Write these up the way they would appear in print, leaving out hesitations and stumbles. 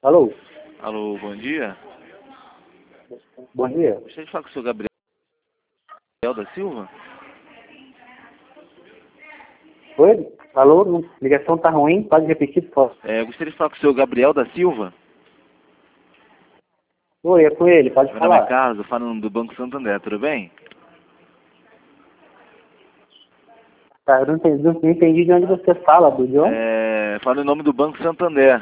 Alô, Alô, bom dia. bom dia. Gostaria de falar com o senhor Gabriel da Silva? Oi? Alô, a ligação tá ruim, pode repetir, por favor. Gostaria de falar com o senhor Gabriel da Silva. Oi, é com ele, pode Meu nome é falar. Carlos, eu falo do Banco Santander, tudo bem? Tá, eu não entendi de onde você fala, do John. Falo em nome do Banco Santander.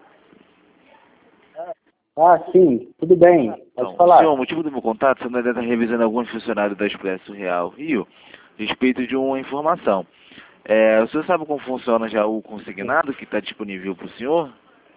Ah, sim, tudo bem, pode Então, senhor, falar. o motivo do meu contato, o Santander está revisando alguns funcionários da Expresso Real Rio a respeito de uma informação. O senhor sabe como funciona já o consignado que está disponível para o senhor?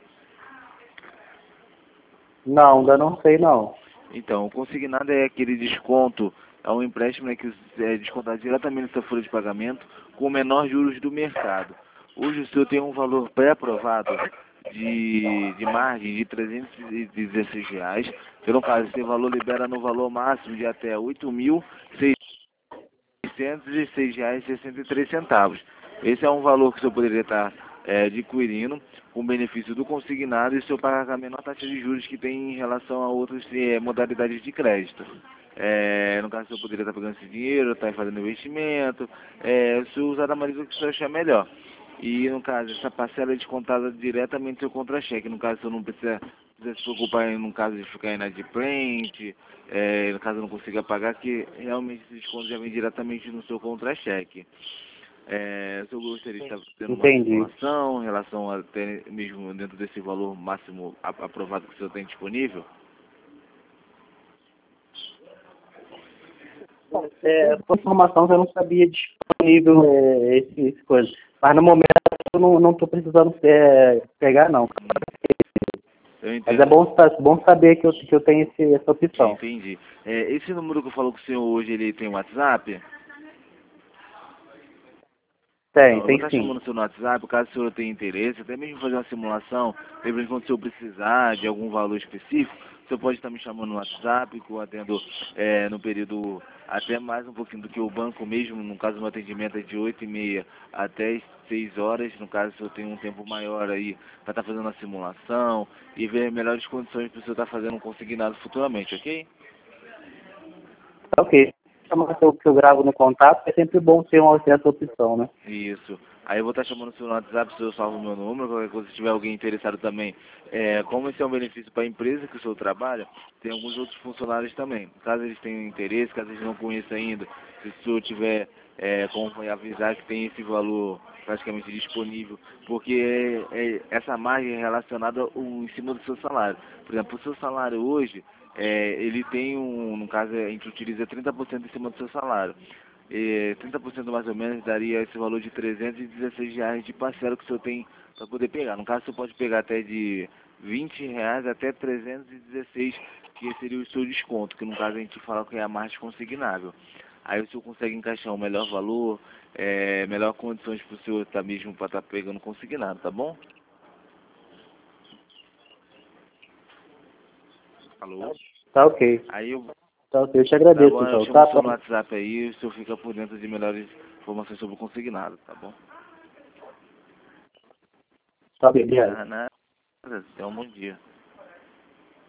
Não, ainda não sei não. Então, o consignado é aquele desconto, é um empréstimo, né, que é descontado diretamente da sua folha de pagamento com o menor juros do mercado. Hoje o senhor tem um valor pré-aprovado de margem de R$ 316. Pelo caso, esse valor libera no valor máximo de até R$ 8.606,63. Esse é um valor que o senhor poderia estar adquirindo com benefício do consignado e o senhor paga a menor taxa de juros que tem em relação a outras modalidades de crédito. No caso, o senhor poderia estar pegando esse dinheiro, estar fazendo investimento, o senhor usar da maneira que o senhor achar melhor. E, no caso, essa parcela é descontada diretamente do seu contra-cheque. No caso, o senhor não precisa se preocupar, no caso de ficar inadimplente, no caso não consiga pagar, que realmente esse desconto já vem diretamente no seu contra-cheque. O senhor gostaria de estar tendo uma Entendi. simulação em relação até mesmo dentro desse valor máximo aprovado que o senhor tem disponível? Por informação que eu não sabia disponível esse coisa. Mas no momento eu não estou precisando pegar não. Eu Mas é entendo. bom saber que eu tenho essa opção. Entendi. Esse número que eu falo com o senhor hoje, ele tem WhatsApp? Então, eu vou Tem estar sim. chamando o senhor no WhatsApp, caso o senhor tenha interesse, até mesmo fazer uma simulação, lembrando que quando o senhor precisar de algum valor específico, o senhor pode estar me chamando no WhatsApp, que eu atendo no período até mais um pouquinho do que o banco mesmo, no caso o meu atendimento é de 8h30 até as 6 horas, no caso o senhor tem um tempo maior aí para estar fazendo a simulação e ver melhores condições para o senhor estar fazendo um consignado futuramente, ok? Tá ok. Chamar que eu gravo no contato, é sempre bom ter essa opção, né? Isso. Aí eu vou estar chamando o senhor no WhatsApp, se eu salvo o meu número, qualquer coisa, se tiver alguém interessado também. Como esse é um benefício para a empresa que o senhor trabalha, tem alguns outros funcionários também. Caso eles tenham interesse, caso eles não conheçam ainda, se o senhor tiver como avisar que tem esse valor praticamente disponível, porque essa margem é relacionada em cima do seu salário. Por exemplo, o seu salário hoje, ele tem no caso, a gente utiliza 30% em cima do seu salário. 30% mais ou menos daria esse valor de R$ 316 de parcela que o senhor tem para poder pegar. No caso, o senhor pode pegar até de R$ 20 até 316, que seria o seu desconto, que no caso a gente fala que é a margem consignável. Aí o senhor consegue encaixar o melhor valor, melhor condições para o senhor estar mesmo para estar pegando consignado, tá bom? Alô? Tá ok. Aí eu Tá ok. Eu te Tá agradeço bom, eu então, chamo o tá? senhor no WhatsApp aí e o senhor fica por dentro de melhores informações sobre o consignado, tá bom? Tá bem, obrigado. Nada, tenha um bom dia.